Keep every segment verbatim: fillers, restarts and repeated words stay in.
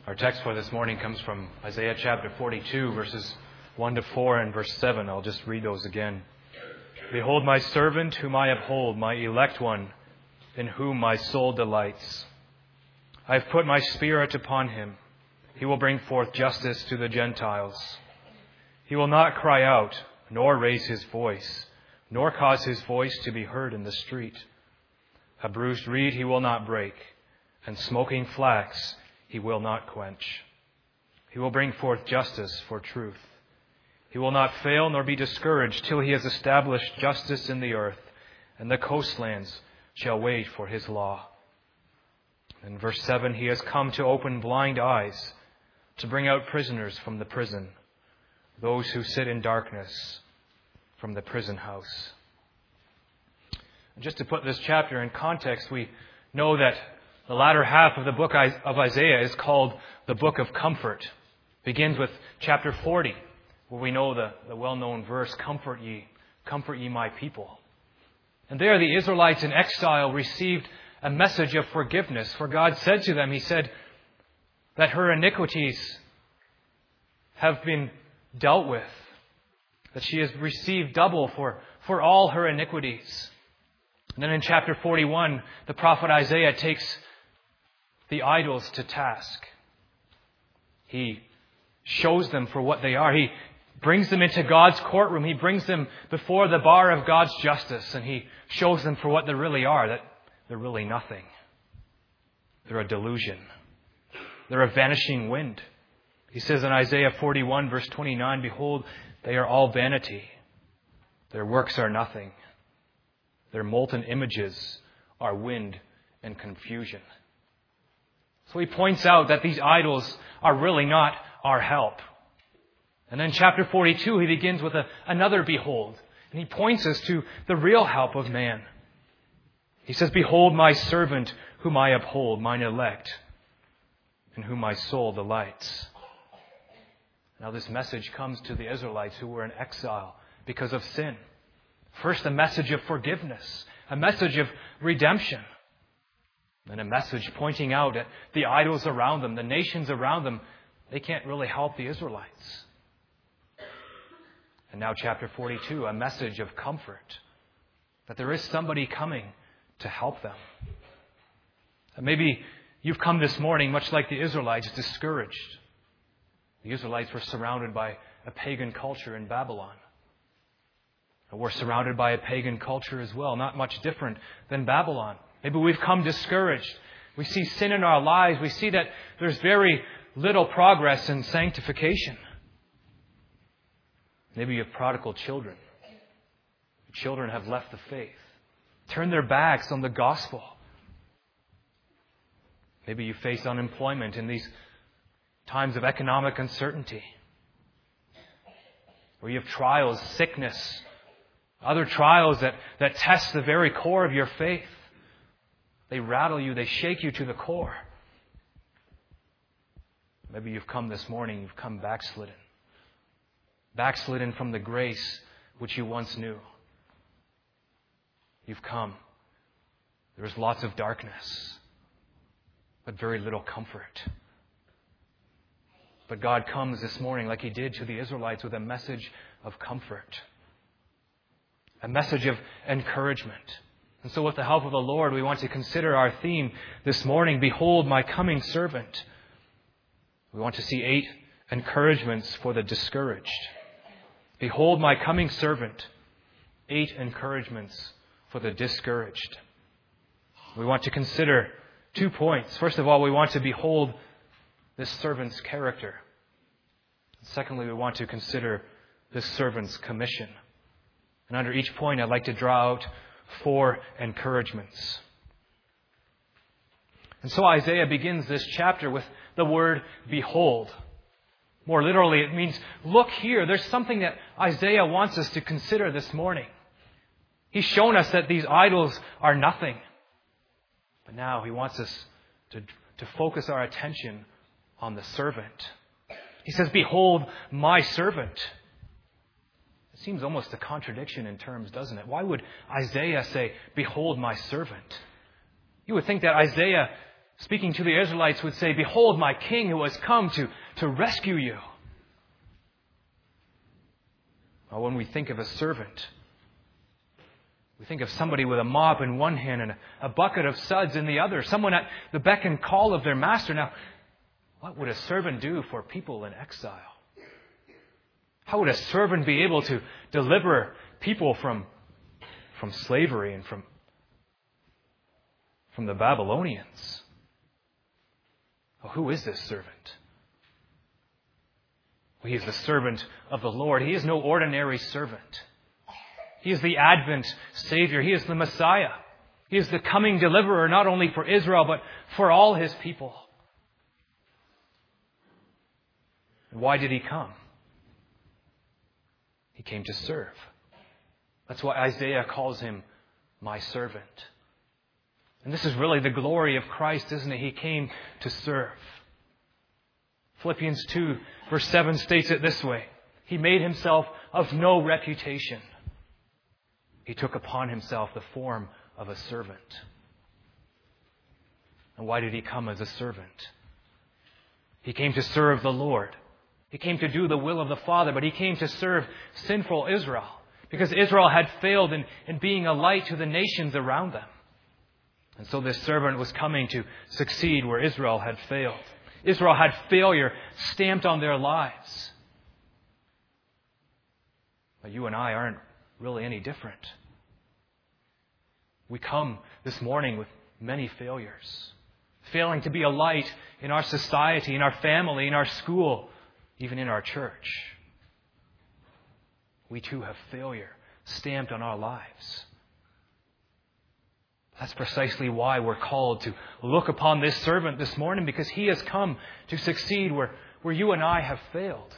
Our text for this morning comes from Isaiah chapter forty-two, verses one to four and verse seven. I'll just read those again. Behold my servant whom I uphold, my elect one, in whom my soul delights. I have put my spirit upon him. He will bring forth justice to the Gentiles. He will not cry out, nor raise his voice, nor cause his voice to be heard in the street. A bruised reed he will not break, and smoking flax he will not quench. He will bring forth justice for truth. He will not fail nor be discouraged till he has established justice in the earth, and the coastlands shall wait for his law. In verse seven, he has come to open blind eyes, to bring out prisoners from the prison, those who sit in darkness from the prison house. And just to put this chapter in context, we know that the latter half of the book of Isaiah is called the Book of Comfort. It begins with chapter forty, where we know the, the well-known verse, Comfort ye, comfort ye my people. And there the Israelites in exile received a message of forgiveness. For God said to them, He said that her iniquities have been dealt with, that she has received double for, for all her iniquities. And then in chapter forty-one, the prophet Isaiah takes the idols to task. He shows them for what they are. He brings them into God's courtroom. He brings them before the bar of God's justice, and He shows them for what they really are, that they're really nothing. They're a delusion. They're a vanishing wind. He says in Isaiah forty-one, verse twenty-nine, Behold, they are all vanity. Their works are nothing. Their molten images are wind and confusion. So he points out that these idols are really not our help. And then chapter forty-two, he begins with a, another behold. And he points us to the real help of man. He says, Behold my servant whom I uphold, mine elect, in whom my soul delights. Now this message comes to the Israelites who were in exile because of sin. First, a message of forgiveness, a message of redemption. And a message pointing out at the idols around them, the nations around them. They can't really help the Israelites. And now chapter forty-two, a message of comfort. That there is somebody coming to help them. And maybe you've come this morning, much like the Israelites, discouraged. The Israelites were surrounded by a pagan culture in Babylon. And we're surrounded by a pagan culture as well, not much different than Babylon. Maybe we've come discouraged. We see sin in our lives. We see that there's very little progress in sanctification. Maybe you have prodigal children. Your children have left the faith, turned their backs on the gospel. Maybe you face unemployment in these times of economic uncertainty. Or you have trials, sickness, other trials that, that test the very core of your faith. They rattle you, they shake you to the core. Maybe you've come this morning, you've come backslidden. Backslidden from the grace which you once knew. You've come. There's lots of darkness, but very little comfort. But God comes this morning, like He did to the Israelites, with a message of comfort. A message of encouragement. And so with the help of the Lord, we want to consider our theme this morning, Behold my coming servant. We want to see eight encouragements for the discouraged. Behold my coming servant. Eight encouragements for the discouraged. We want to consider two points. First of all, we want to behold this servant's character. Secondly, we want to consider this servant's commission. And under each point, I'd like to draw out four encouragements. And so Isaiah begins this chapter with the word behold. More literally, it means look here. There's something that Isaiah wants us to consider this morning. He's shown us that these idols are nothing. But now he wants us to, to focus our attention on the servant. He says, Behold my servant. It seems almost a contradiction in terms, doesn't it? Why would Isaiah say, Behold my servant? You would think that Isaiah speaking to the Israelites, would say, "Behold my king who has come to, to rescue you." Or when we think of a servant, we think of somebody with a mop in one hand and a, a bucket of suds in the other, someone at the beck and call of their master. Now, what would a servant do for people in exile? How would a servant be able to deliver people from, from slavery and from, from the Babylonians? Well, who is this servant? Well, he is the servant of the Lord. He is no ordinary servant. He is the Advent Savior. He is the Messiah. He is the coming deliverer, not only for Israel, but for all His people. And why did He come? He came to serve. That's why Isaiah calls Him my servant. And this is really the glory of Christ, isn't it? He came to serve. Philippians two, verse seven states it this way: He made Himself of no reputation. He took upon Himself the form of a servant. And why did He come as a servant? He came to serve the Lord. He came to do the will of the Father, but He came to serve sinful Israel, because Israel had failed in, in being a light to the nations around them. And so this servant was coming to succeed where Israel had failed. Israel had failure stamped on their lives. But you and I aren't really any different. We come this morning with many failures. Failing to be a light in our society, in our family, in our school, even in our church. We too have failure stamped on our lives. That's precisely why we're called to look upon this servant this morning, because he has come to succeed where, where you and I have failed.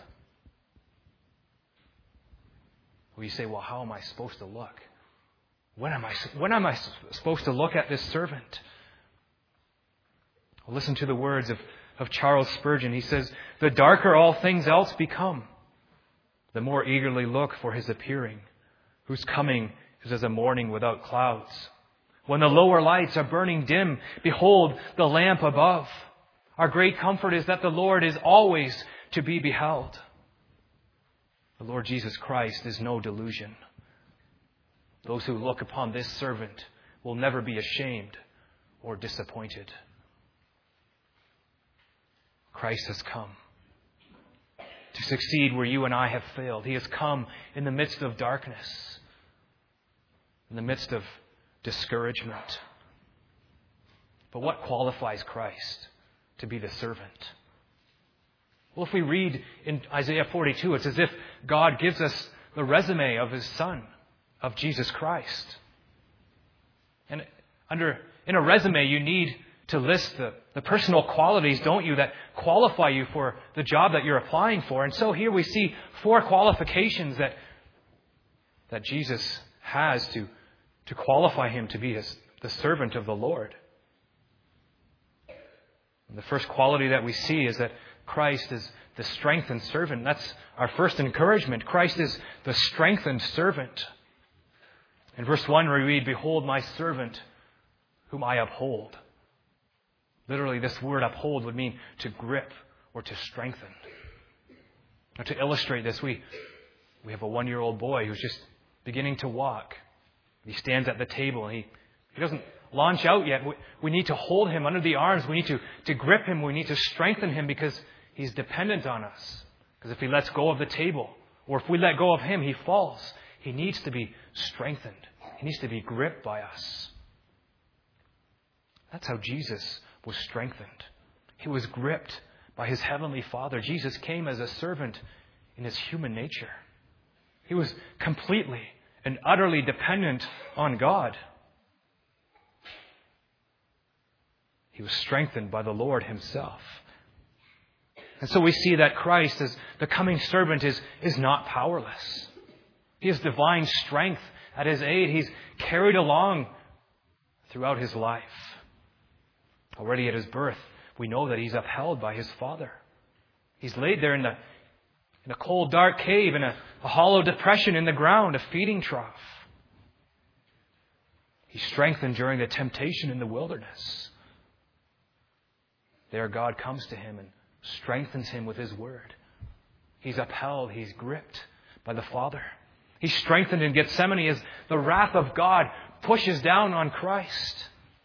Well, you say, well, how am I supposed to look? When am I, when am I supposed to look at this servant? Well, listen to the words of, of Charles Spurgeon. He says, "The darker all things else become, the more eagerly look for His appearing, whose coming is as a morning without clouds. When the lower lights are burning dim, behold the lamp above. Our great comfort is that the Lord is always to be beheld." The Lord Jesus Christ is no delusion. Those who look upon this servant will never be ashamed or disappointed. Christ has come to succeed where you and I have failed. He has come in the midst of darkness, in the midst of discouragement. But what qualifies Christ to be the servant? Well, if we read in Isaiah forty-two, it's as if God gives us the resume of His Son, of Jesus Christ. And under in a resume, you need to list the, the personal qualities, don't you, that qualify you for the job that you're applying for. And so here we see four qualifications that, that Jesus has to, to qualify Him to be his, the servant of the Lord. And the first quality that we see is that Christ is the strengthened servant. That's our first encouragement. Christ is the strengthened servant. In verse one we read, "Behold my servant whom I uphold." Literally, this word uphold would mean to grip or to strengthen. Now, to illustrate this, we, we have a one-year-old boy who's just beginning to walk. He stands at the table and he, he doesn't launch out yet. We, we need to hold him under the arms. We need to, to grip him. We need to strengthen him because he's dependent on us. Because if he lets go of the table, or if we let go of him, he falls. He needs to be strengthened. He needs to be gripped by us. That's how Jesus was strengthened. He was gripped by His Heavenly Father. Jesus came as a servant in His human nature. He was completely and utterly dependent on God. He was strengthened by the Lord Himself. And so we see that Christ, as the coming servant, is, is not powerless. He has divine strength at His aid. He's carried along throughout His life. Already at His birth, we know that He's upheld by His Father. He's laid there in, the, in a cold, dark cave, in a, a hollow depression in the ground, a feeding trough. He's strengthened during the temptation in the wilderness. There God comes to him and strengthens him with his word. He's upheld, he's gripped by the Father. He's strengthened in Gethsemane as the wrath of God pushes down on Christ.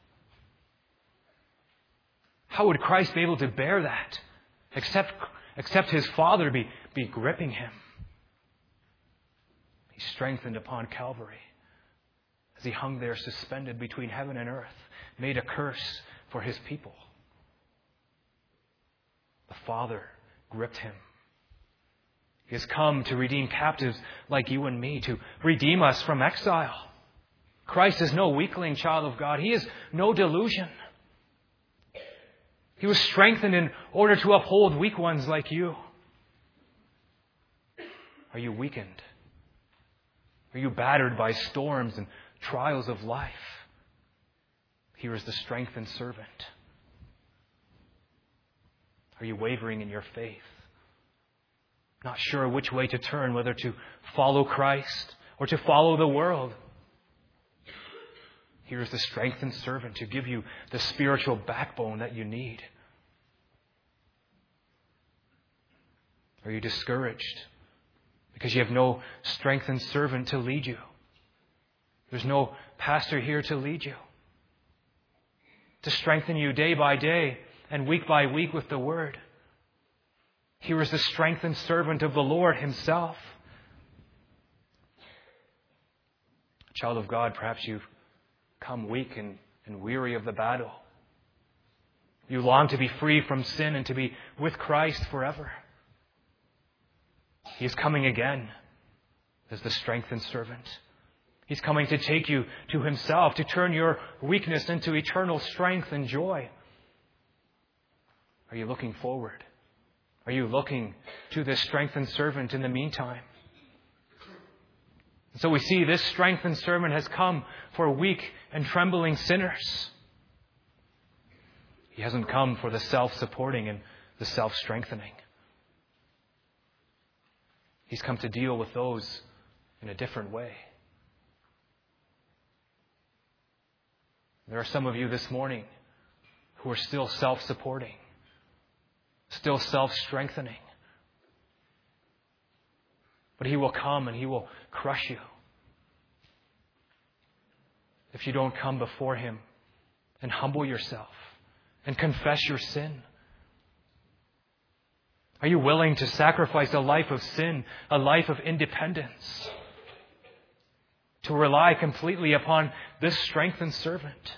How would Christ be able to bear that except, except his Father be, be gripping him? He's strengthened upon Calvary as he hung there suspended between heaven and earth, made a curse for his people. The Father gripped him. He has come to redeem captives like you and me, to redeem us from exile. Christ is no weakling, child of God. He is no delusion. He was strengthened in order to uphold weak ones like you. Are you weakened? Are you battered by storms and trials of life? Here is the strengthened servant. Are you wavering in your faith? Not sure which way to turn, whether to follow Christ or to follow the world? Here is the strengthened servant to give you the spiritual backbone that you need. Are you discouraged because you have no strengthened servant to lead you? There's no pastor here to lead you, to strengthen you day by day and week by week with the Word. Here is the strengthened servant of the Lord Himself. Child of God, perhaps you've come weak and, and weary of the battle. You long to be free from sin and to be with Christ forever. He is coming again as the strengthened servant. He's coming to take you to Himself, to turn your weakness into eternal strength and joy. Are you looking forward? Are you looking to this strengthened servant in the meantime? So we see this strengthened servant has come for weak and trembling sinners. He hasn't come for the self-supporting and the self-strengthening. He's come to deal with those in a different way. There are some of you this morning who are still self-supporting, still self-strengthening. But He will come and He will crush you if you don't come before Him and humble yourself and confess your sin. Are you willing to sacrifice a life of sin, a life of independence, to rely completely upon this strengthened servant?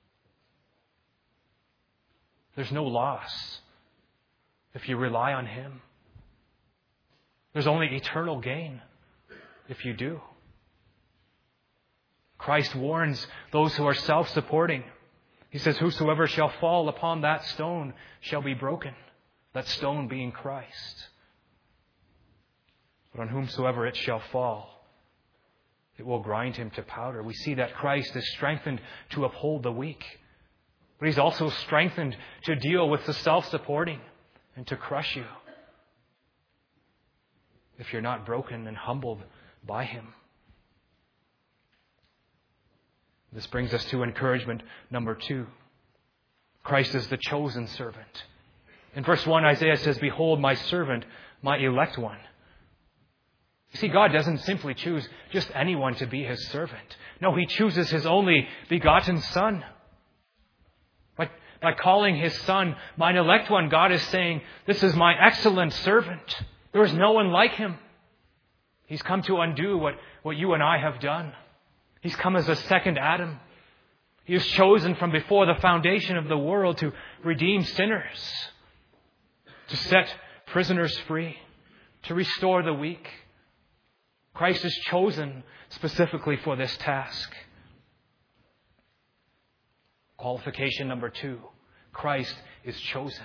There's no loss if you rely on Him. There's only eternal gain if you do. Christ warns those who are self-supporting. He says, "Whosoever shall fall upon that stone shall be broken." That stone being Christ. But on whomsoever it shall fall, it will grind him to powder. We see that Christ is strengthened to uphold the weak. But He's also strengthened to deal with the self-supporting and to crush you if you're not broken and humbled by Him. This brings us to encouragement number two. Christ is the chosen servant. In verse one, Isaiah says, "Behold my servant, my elect one." You see, God doesn't simply choose just anyone to be His servant. No, He chooses His only begotten Son. By, by calling His Son, mine elect one, God is saying, this is my excellent servant. There is no one like Him. He's come to undo what, what you and I have done. He's come as a second Adam. He is chosen from before the foundation of the world to redeem sinners, to set prisoners free, to restore the weak. Christ is chosen specifically for this task. Qualification number two, Christ is chosen.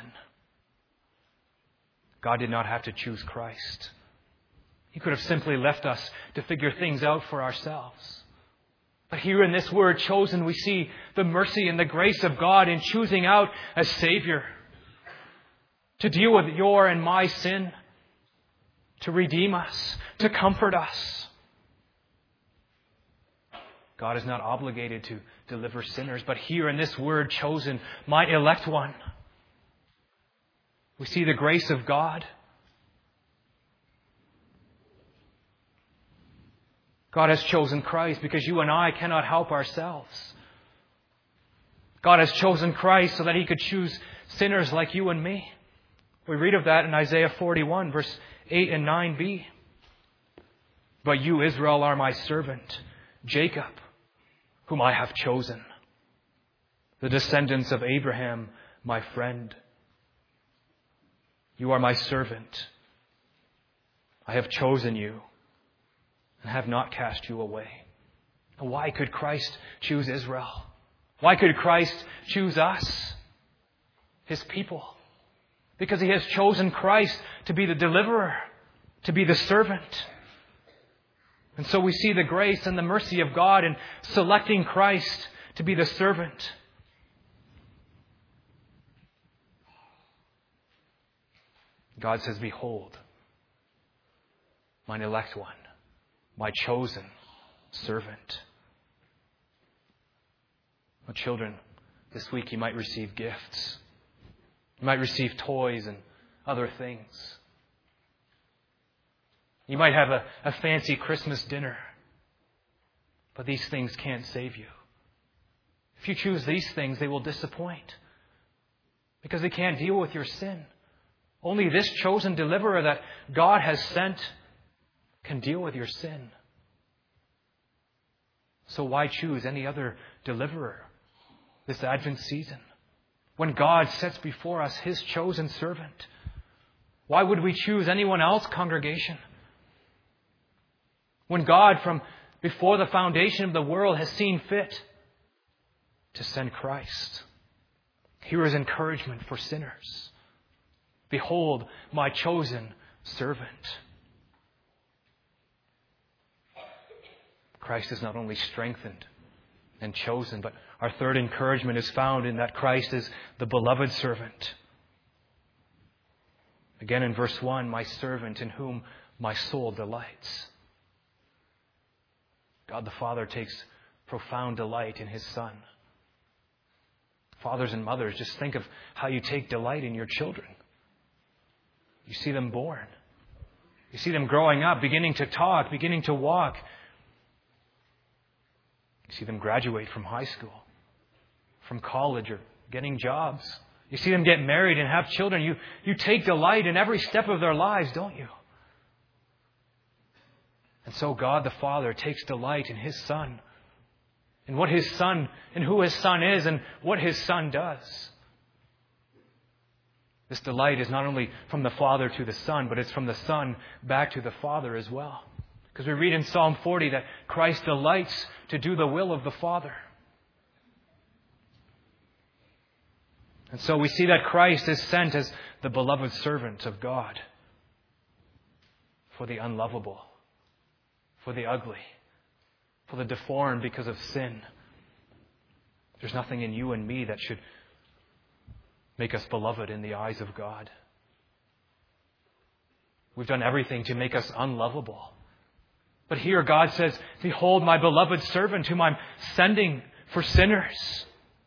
God did not have to choose Christ. He could have simply left us to figure things out for ourselves. But here in this word chosen, we see the mercy and the grace of God in choosing out a Savior to deal with your and my sin, to redeem us, to comfort us. God is not obligated to deliver sinners, but here in this word chosen, my elect one, We see the grace of God. God has chosen Christ because you and I cannot help ourselves. God has chosen Christ so that He could choose sinners like you and me. We read of that in Isaiah forty-one, verse eight and nine b. But you, Israel, are my servant, Jacob, whom I have chosen, the descendants of Abraham, my friend. You are my servant. I have chosen you and have not cast you away. And why could Christ choose Israel? Why could Christ choose us, His people? Because He has chosen Christ to be the deliverer, to be the servant. And so we see the grace and the mercy of God in selecting Christ to be the servant. God says, behold, mine elect one, my chosen servant. Well, children, this week you might receive gifts. You might receive toys and other things. You might have a, a fancy Christmas dinner. But these things can't save you. If you choose these things, they will disappoint. Because they can't deal with your sin. Only this chosen deliverer that God has sent can deal with your sin. So why choose any other deliverer this Advent season? When God sets before us His chosen servant, why would we choose anyone else, congregation? When God, from before the foundation of the world, has seen fit to send Christ. Here is encouragement for sinners. Behold, my chosen servant. Christ is not only strengthened and chosen, but our third encouragement is found in that Christ is the beloved servant. Again in verse one, my servant in whom my soul delights. God the Father takes profound delight in His Son. Fathers and mothers, just think of how you take delight in your children. You see them born. You see them growing up, beginning to talk, beginning to walk. You see them graduate from high school, from college, or getting jobs. You see them get married and have children. You, you take delight in every step of their lives, don't you? And so God the Father takes delight in His Son, in what His Son, and who His Son is, and what His Son does. This delight is not only from the Father to the Son, but it's from the Son back to the Father as well. Because we read in Psalm forty that Christ delights to do the will of the Father. And so we see that Christ is sent as the beloved servant of God for the unlovable, for the ugly, for the deformed because of sin. There's nothing in you and me that should make us beloved in the eyes of God. We've done everything to make us unlovable. But here God says, behold my beloved servant whom I'm sending for sinners.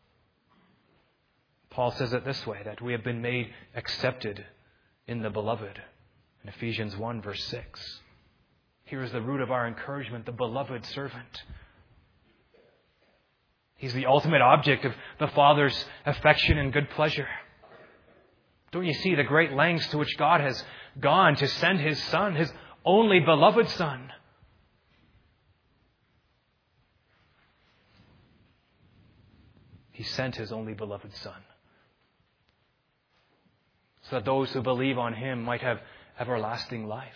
Paul says it this way, that we have been made accepted in the beloved. In Ephesians one verse six. Here is the root of our encouragement, the beloved servant. He's the ultimate object of the Father's affection and good pleasure. Don't you see the great lengths to which God has gone to send His Son, His only beloved Son? He sent His only beloved Son so that those who believe on Him might have everlasting life.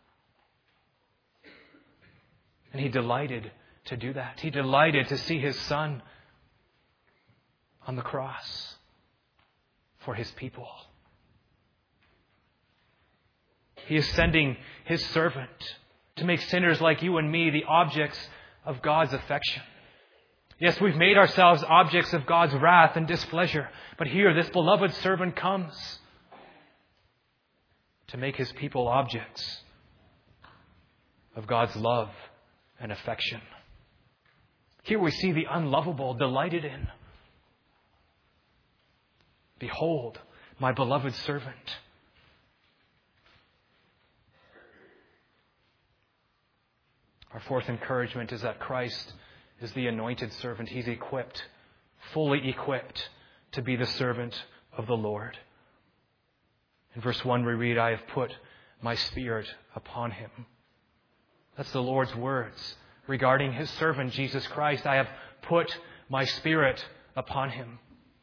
And He delighted to do that. He delighted to see His Son on the cross for His people. He is sending His servant to make sinners like you and me the objects of God's affection. Yes, we've made ourselves objects of God's wrath and displeasure. But here, this beloved servant comes to make His people objects of God's love and affection. Here we see the unlovable delighted in. Behold, my beloved servant. Our fourth encouragement is that Christ is the anointed servant. He's equipped, fully equipped to be the servant of the Lord. In verse one we read, I have put my Spirit upon him. That's the Lord's words regarding his servant, Jesus Christ. I have put my Spirit upon him.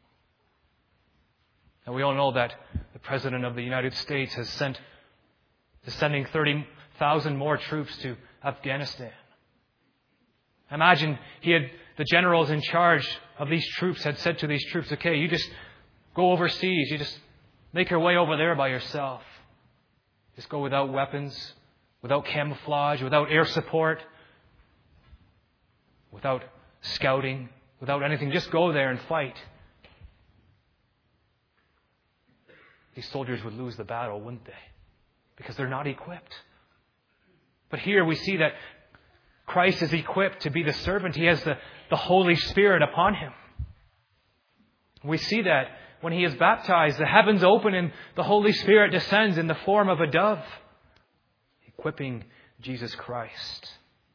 And we all know that the President of the United States has sent, is sending thirty thousand more troops to Afghanistan. Imagine he had, the generals in charge of these troops had said to these troops, okay, you just go overseas. You just make your way over there by yourself. Just go without weapons, without camouflage, without air support, without scouting, without anything. Just go there and fight. These soldiers would lose the battle, wouldn't they? Because they're not equipped. But here we see that Christ is equipped to be the servant. He has the, the Holy Spirit upon him. We see that when he is baptized, the heavens open and the Holy Spirit descends in the form of a dove, equipping Jesus Christ,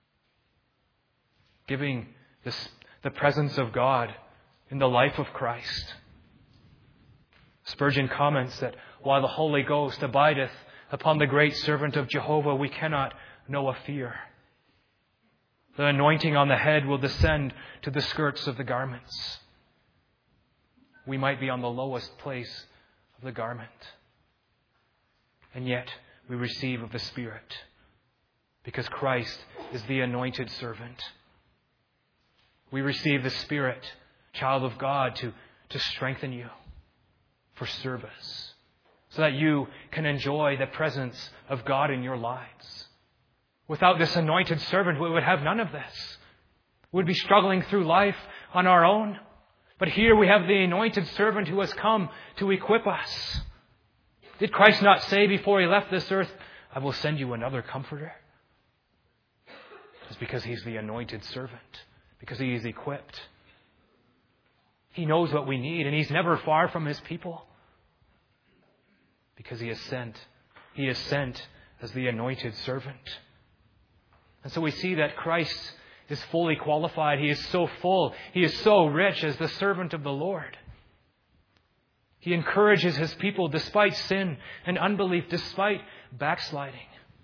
giving this, the presence of God in the life of Christ. Spurgeon comments that while the Holy Ghost abideth upon the great servant of Jehovah, we cannot know a fear. The anointing on the head will descend to the skirts of the garments. We might be on the lowest place of the garment, and yet we receive of the Spirit because Christ is the anointed servant. We receive the Spirit, child of God, to, to strengthen you for service so that you can enjoy the presence of God in your lives. Without this anointed servant, we would have none of this. We would be struggling through life on our own. But here we have the anointed servant who has come to equip us. Did Christ not say before he left this earth, I will send you another comforter? It's because he's the anointed servant, because he is equipped. He knows what we need, and he's never far from his people because he is sent. He is sent as the anointed servant. And so we see that Christ is fully qualified. He is so full. He is so rich as the servant of the Lord. He encourages his people despite sin and unbelief, despite backsliding.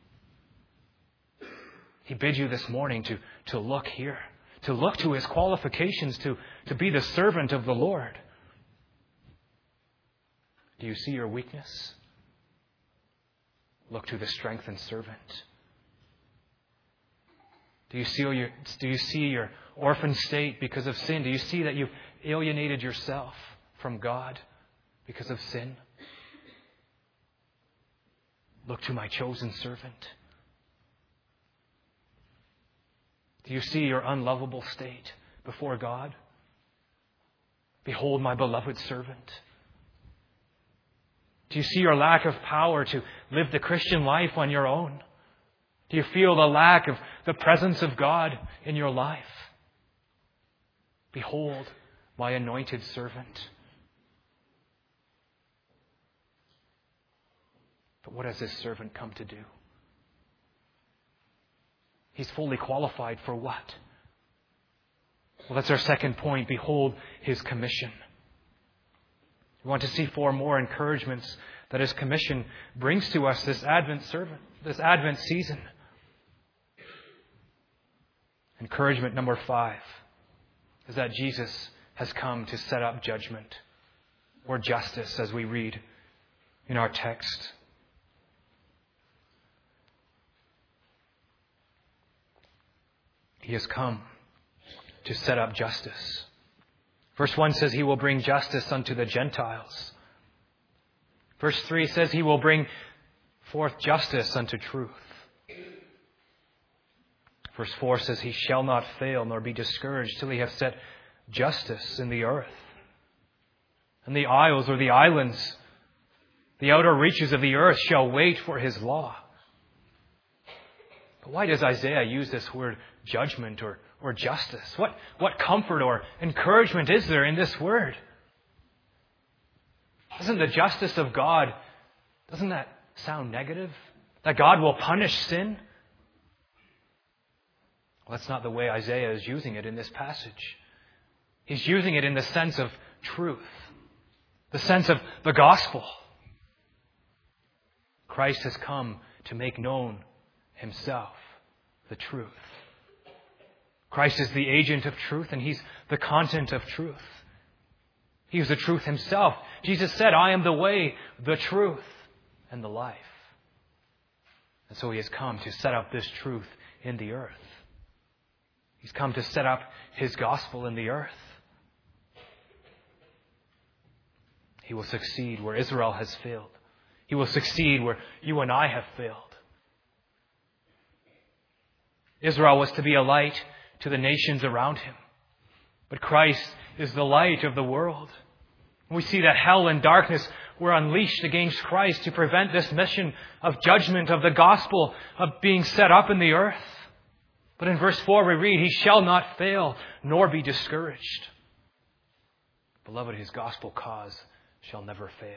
He bids you this morning to, to look here, to look to his qualifications to, to be the servant of the Lord. Do you see your weakness? Look to the strengthened servant. Do you see your, do you see your orphan state because of sin? Do you see that you've alienated yourself from God because of sin? Look to my chosen servant. Do you see your unlovable state before God? Behold my beloved servant. Do you see your lack of power to live the Christian life on your own? Do you feel the lack of the presence of God in your life? Behold my anointed servant. But what has this servant come to do? He's fully qualified for what? Well, that's our second point. Behold his commission. We want to see four more encouragements that his commission brings to us this Advent servant, this Advent season. Encouragement number five is that Jesus has come to set up judgment or justice, as we read in our text. He has come to set up justice. Verse one says he will bring justice unto the Gentiles. Verse three says he will bring forth justice unto truth. Verse four says he shall not fail nor be discouraged till he have set justice in the earth. And the isles or the islands, the outer reaches of the earth shall wait for his law. But why does Isaiah use this word judgment or, or justice? What, what comfort or encouragement is there in this word? Doesn't the justice of God, doesn't that sound negative? That God will punish sin? Well, that's not the way Isaiah is using it in this passage. He's using it in the sense of truth, the sense of the gospel. Christ has come to make known himself, the truth. Christ is the agent of truth, and he's the content of truth. He is the truth himself. Jesus said, I am the way, the truth, and the life. And so he has come to set up this truth in the earth. He's come to set up his gospel in the earth. He will succeed where Israel has failed. He will succeed where you and I have failed. Israel was to be a light to the nations around him. But Christ is the light of the world. We see that hell and darkness were unleashed against Christ to prevent this mission of judgment, of the gospel, of being set up in the earth. But in verse four we read, he shall not fail, nor be discouraged. Beloved, his gospel cause shall never fail.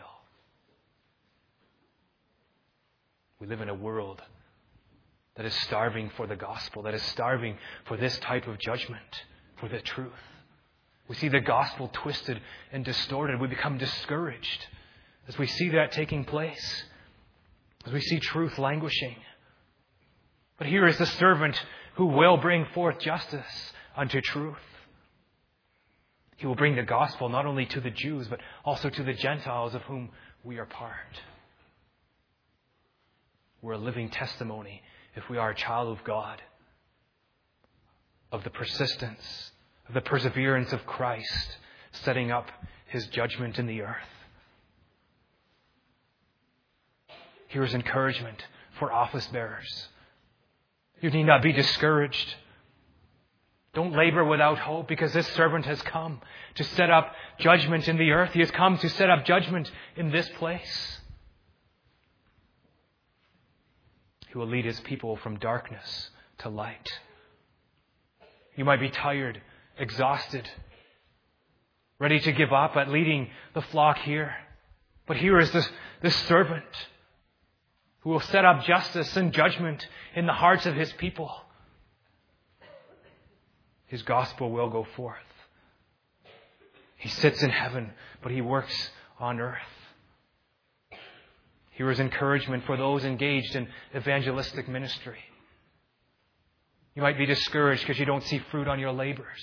We live in a world that is starving for the gospel, that is starving for this type of judgment, for the truth. We see the gospel twisted and distorted. We become discouraged as we see that taking place, as we see truth languishing. But here is the servant who will bring forth justice unto truth. He will bring the gospel not only to the Jews, but also to the Gentiles of whom we are part. We're a living testimony, if we are a child of God, of the persistence, of the perseverance of Christ, setting up his judgment in the earth. Here is encouragement for office bearers. You need not be discouraged. Don't labor without hope, because this servant has come to set up judgment in the earth. He has come to set up judgment in this place. He will lead his people from darkness to light. You might be tired, exhausted, ready to give up at leading the flock here. But here is this, this servant who will set up justice and judgment in the hearts of his people. His gospel will go forth. He sits in heaven, but he works on earth. Here is encouragement for those engaged in evangelistic ministry. You might be discouraged because you don't see fruit on your labors.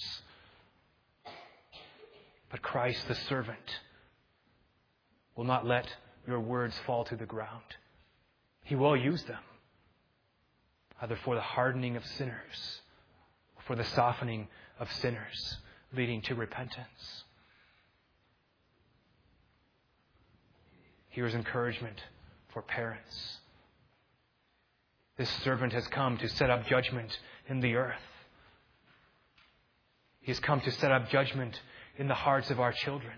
But Christ, the servant, will not let your words fall to the ground. He will use them, either for the hardening of sinners or for the softening of sinners, leading to repentance. Here is encouragement for parents. This servant has come to set up judgment in the earth. He has come to set up judgment in the hearts of our children.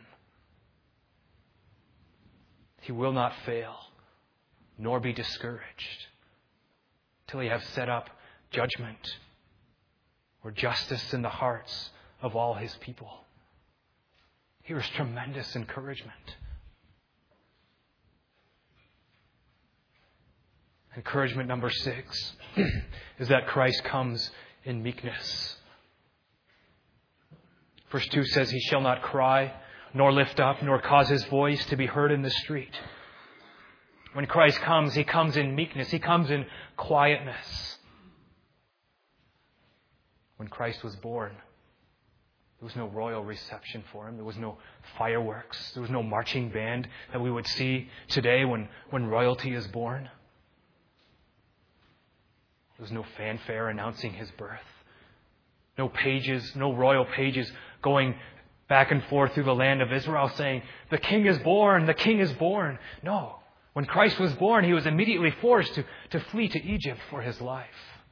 He will not fail, nor be discouraged, till he have set up judgment or justice in the hearts of all his people. Here is tremendous encouragement. Encouragement number six is that Christ comes in meekness. Verse two says, he shall not cry, nor lift up, nor cause his voice to be heard in the street. When Christ comes, he comes in meekness. He comes in quietness. When Christ was born, there was no royal reception for him. There was no fireworks. There was no marching band that we would see today when, when royalty is born. There was no fanfare announcing his birth. No pages, no royal pages going back and forth through the land of Israel saying, the king is born, the king is born. No. When Christ was born, he was immediately forced to, to flee to Egypt for his life.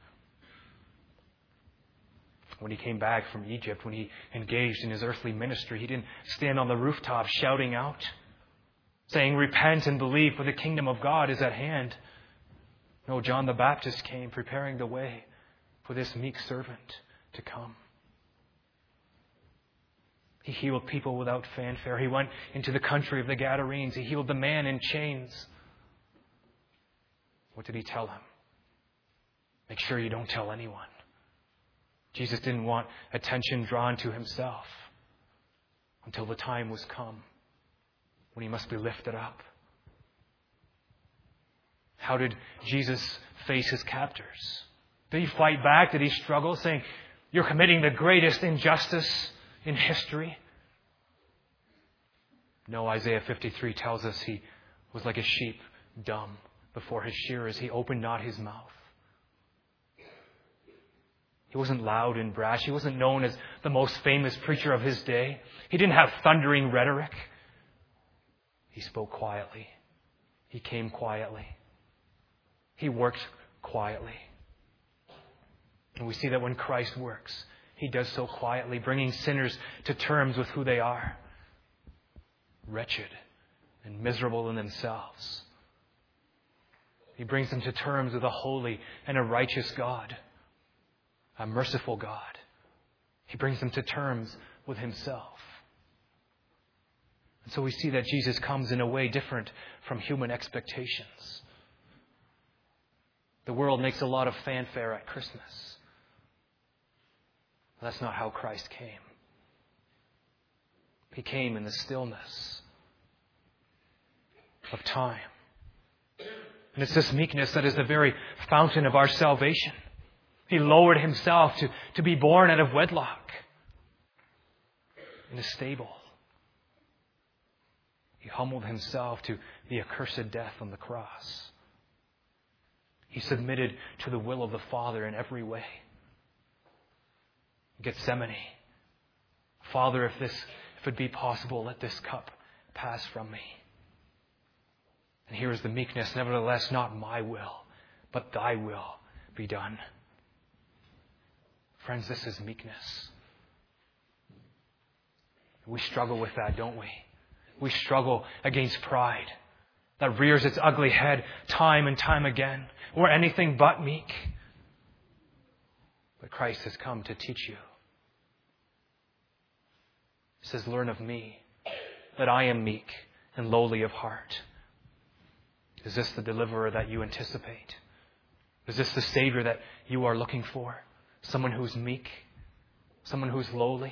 When he came back from Egypt, when he engaged in his earthly ministry, he didn't stand on the rooftop shouting out, saying, repent and believe, for the kingdom of God is at hand. No, John the Baptist came preparing the way for this meek servant to come. He healed people without fanfare. He went into the country of the Gadarenes. He healed the man in chains. What did he tell him? Make sure you don't tell anyone. Jesus didn't want attention drawn to himself until the time was come when he must be lifted up. How did Jesus face his captors? Did he fight back? Did he struggle, saying, "You're committing the greatest injustice in history"? No, Isaiah fifty-three tells us he was like a sheep dumb before his shearers. He opened not his mouth. He wasn't loud and brash. He wasn't known as the most famous preacher of his day. He didn't have thundering rhetoric. He spoke quietly. He came quietly. He worked quietly. And we see that when Christ works, he does so quietly, bringing sinners to terms with who they are. Wretched and miserable in themselves. He brings them to terms with a holy and a righteous God, a merciful God. He brings them to terms with himself. And so we see that Jesus comes in a way different from human expectations. The world makes a lot of fanfare at Christmas. That's not how Christ came. He came in the stillness of time. And it's this meekness that is the very fountain of our salvation. He lowered himself to, to be born out of wedlock in a stable. He humbled himself to the accursed death on the cross. He submitted to the will of the Father in every way. Gethsemane. Father, if this, if it be possible, let this cup pass from me. And here is the meekness. Nevertheless, not my will, but thy will be done. Friends, this is meekness. We struggle with that, don't we? We struggle against pride that rears its ugly head time and time again. We're anything but meek. But Christ has come to teach you. He says, "Learn of me, that I am meek and lowly of heart." Is this the deliverer that you anticipate? Is this the Savior that you are looking for? Someone who's meek? Someone who's lowly?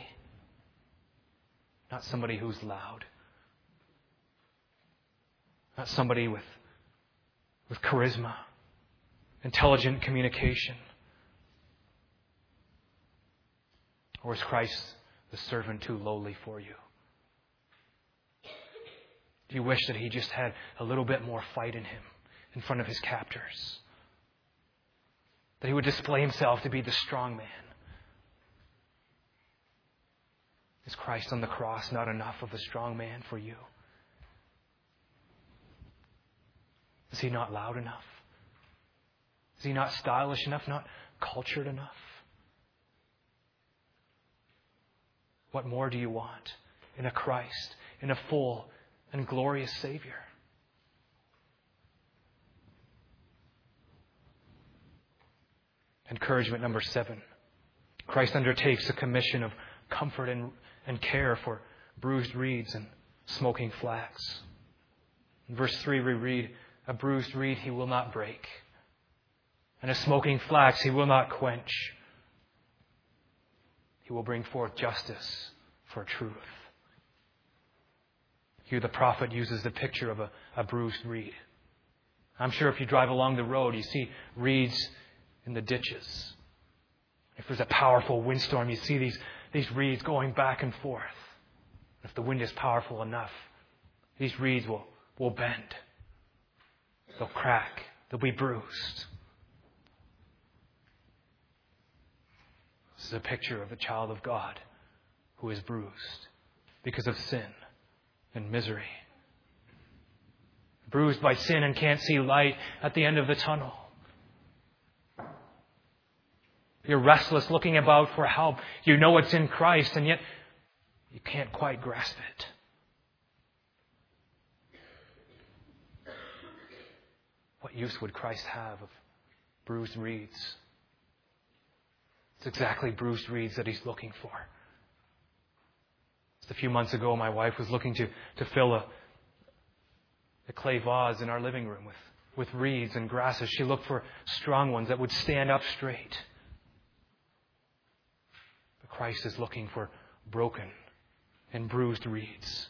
Not somebody who's loud. Not somebody with, with charisma, intelligent communication. Or is Christ the servant too lowly for you? Do you wish that he just had a little bit more fight in him in front of his captors? That he would display himself to be the strong man? Is Christ on the cross not enough of a strong man for you? Is he not loud enough? Is he not stylish enough, not cultured enough? What more do you want in a Christ, in a full and glorious Savior? Encouragement number seven. Christ undertakes a commission of comfort and, and care for bruised reeds and smoking flax. In verse three we read, "A bruised reed he will not break, and a smoking flax he will not quench. He will bring forth justice for truth." Here the prophet uses the picture of a, a bruised reed. I'm sure if you drive along the road, you see reeds in the ditches. If there's a powerful windstorm, you see these, these reeds going back and forth. If the wind is powerful enough, these reeds will, will bend. They'll crack. They'll be bruised. This is a picture of a child of God who is bruised because of sin and misery. Bruised by sin and can't see light at the end of the tunnel. You're restless, looking about for help. You know it's in Christ, and yet you can't quite grasp it. What use would Christ have of bruised reeds? It's exactly bruised reeds that he's looking for. Just a few months ago, my wife was looking to, to fill a, a clay vase in our living room with, with reeds and grasses. She looked for strong ones that would stand up straight. Christ is looking for broken and bruised reeds.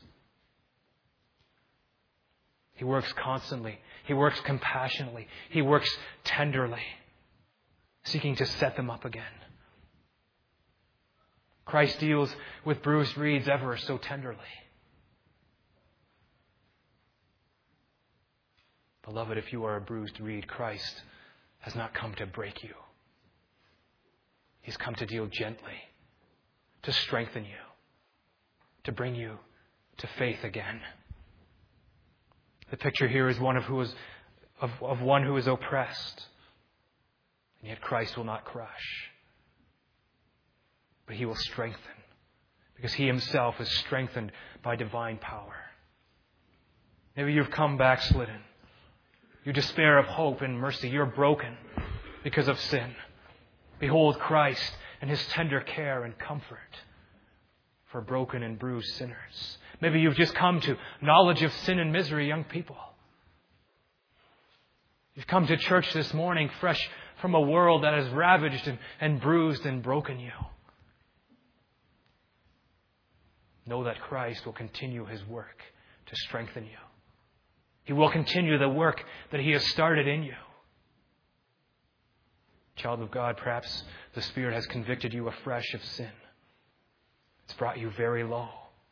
He works constantly. He works compassionately. He works tenderly, seeking to set them up again. Christ deals with bruised reeds ever so tenderly. Beloved, if you are a bruised reed, Christ has not come to break you. He's come to deal gently, to strengthen you, to bring you to faith again. The picture here is one of who is of, of one who is oppressed, and yet Christ will not crush, but He will strengthen, because He Himself is strengthened by divine power. Maybe you've come backslidden. You despair of hope and mercy. You're broken because of sin. Behold Christ and His tender care and comfort for broken and bruised sinners. Maybe you've just come to knowledge of sin and misery, young people. You've come to church this morning fresh from a world that has ravaged and, and bruised and broken you. Know that Christ will continue His work to strengthen you. He will continue the work that He has started in you. Child of God, perhaps the Spirit has convicted you afresh of sin. It's brought you very low.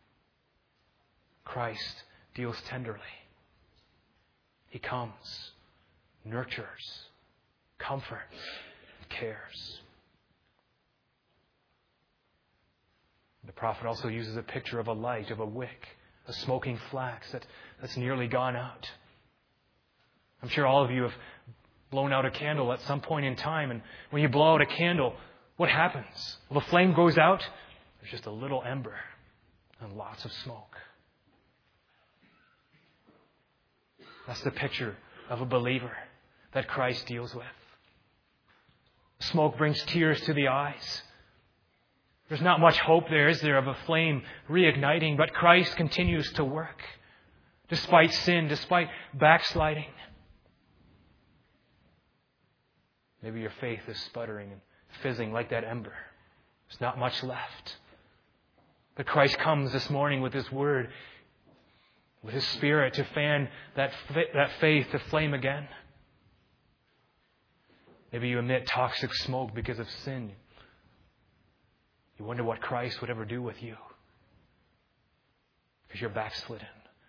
Christ deals tenderly. He comes, nurtures, comforts, and cares. The prophet also uses a picture of a light, of a wick, a smoking flax that, that's nearly gone out. I'm sure all of you have blown out a candle at some point in time, and when you blow out a candle, what happens? Well, the flame goes out, there's just a little ember and lots of smoke. That's the picture of a believer that Christ deals with. Smoke brings tears to the eyes. There's not much hope there, is there, of a flame reigniting, but Christ continues to work despite sin, despite backsliding. Maybe your faith is sputtering and fizzing like that ember. There's not much left. But Christ comes this morning with His Word, with His Spirit to fan that, that faith to flame again. Maybe you emit toxic smoke because of sin. You wonder what Christ would ever do with you, because you're backslidden.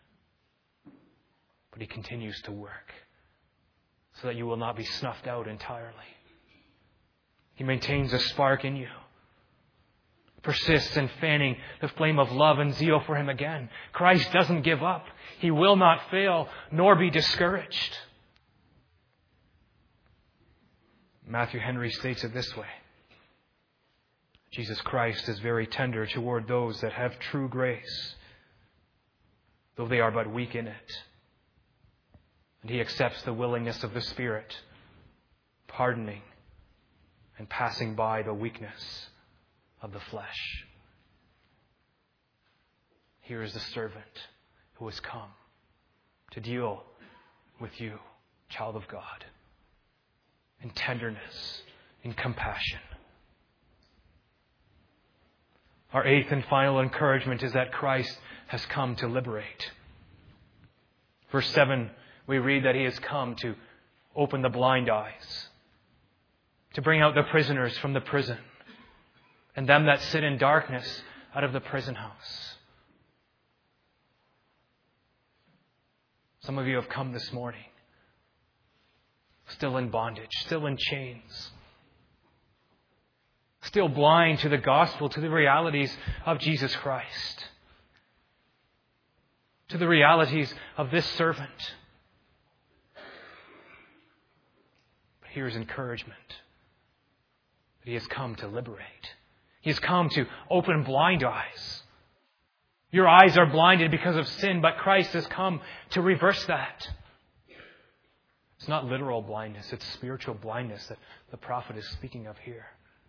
But He continues to work so that you will not be snuffed out entirely. He maintains a spark in you, persists in fanning the flame of love and zeal for Him again. Christ doesn't give up. He will not fail nor be discouraged. Matthew Henry states it this way: Jesus Christ is very tender toward those that have true grace, though they are but weak in it. And He accepts the willingness of the Spirit, pardoning and passing by the weakness of the flesh. Here is the servant who has come to deal with you, child of God, in tenderness, in compassion. Our eighth and final encouragement is that Christ has come to liberate. Verse seven, we read that He has come to open the blind eyes, to bring out the prisoners from the prison, and them that sit in darkness out of the prison house. Some of you have come this morning, still in bondage, still in chains, still blind to the gospel, to the realities of Jesus Christ, to the realities of this servant. But here's encouragement that He has come to liberate. He has come to open blind eyes. Your eyes are blinded because of sin, but Christ has come to reverse that. It's not literal blindness, it's spiritual blindness that the prophet is speaking of here.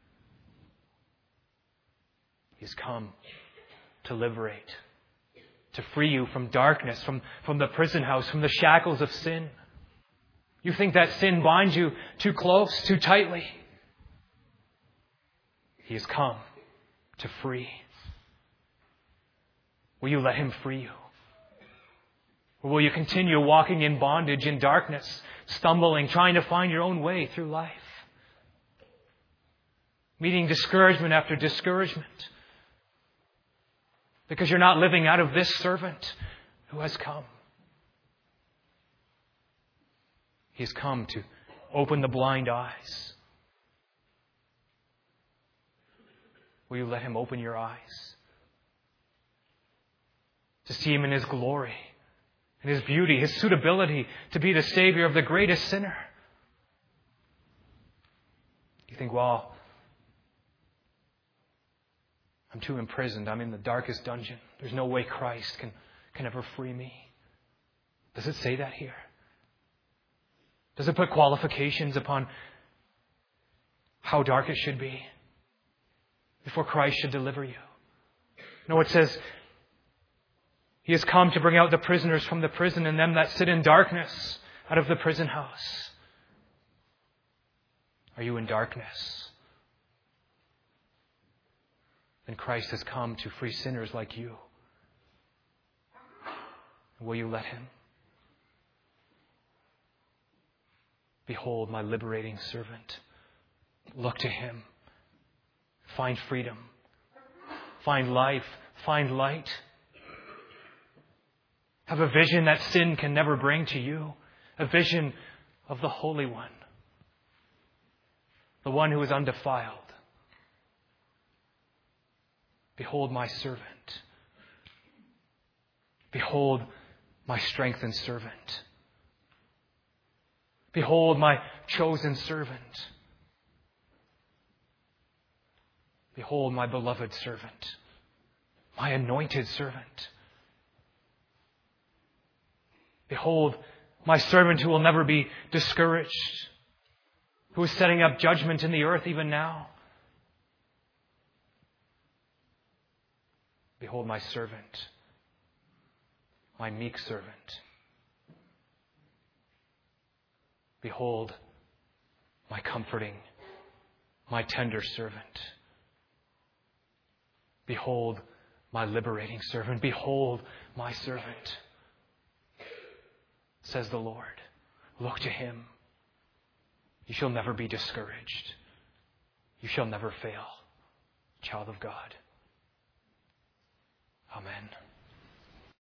He's come to liberate, to free you from darkness, from, from the prison house, from the shackles of sin. You think that sin binds you too close, too tightly. He has come to free? Will you let Him free you? Or will you continue walking in bondage, in darkness, stumbling, trying to find your own way through life? Meeting discouragement after discouragement. Because you're not living out of this servant who has come. He has come to open the blind eyes. Will you let Him open your eyes? To see Him in His glory, in His beauty, His suitability to be the Savior of the greatest sinner. You think, well, I'm too imprisoned. I'm in the darkest dungeon. There's no way Christ can, can ever free me. Does it say that here? Does it put qualifications upon how dark it should be before Christ should deliver you? No, it says, He has come to bring out the prisoners from the prison and them that sit in darkness out of the prison house. Are you in darkness? Then Christ has come to free sinners like you. Will you let Him? Behold my liberating servant. Look to Him. Find freedom. Find life. Find light. Have a vision that sin can never bring to you. A vision of the Holy One. The one who is undefiled. Behold my servant. Behold my strengthened servant. Behold my chosen servant. Behold my beloved servant. My anointed servant. Behold my servant who will never be discouraged. Who is setting up judgment in the earth even now. Behold my servant, my meek servant. Behold my comforting, my tender servant. Behold my liberating servant. Behold my servant, says the Lord. Look to Him. You shall never be discouraged. You shall never fail, child of God. Amen.